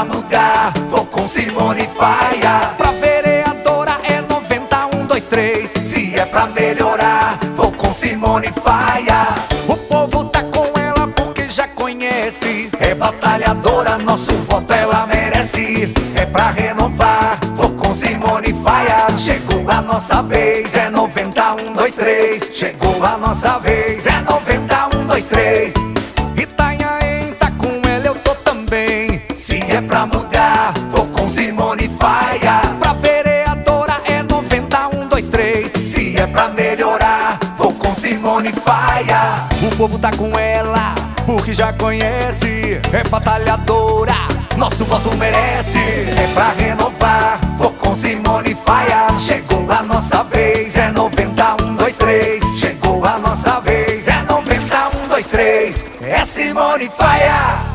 pra mudar, vou com Simone Faia. Pra vereadora é 9123. Se é pra melhorar, vou com Simone Faia. O povo tá com ela porque já conhece. É batalhadora, nosso voto ela merece. É pra renovar, vou com Simone Faia. Chegou a nossa vez, é 9123. Chegou a nossa vez, é 9123. Itanhaém tá com ela, eu tô também. Se é pra mudar, vou com Simone Faia. Pra vereadora é 9123. Se é pra melhorar, vou com Simone Faia. O povo tá com ela porque já conhece. É batalhadora, Nosso voto merece. É pra renovar, vou com Simone Faia. Chegou a nossa vez, é 9123. Chegou a nossa vez, é 9123. É Simone Faia.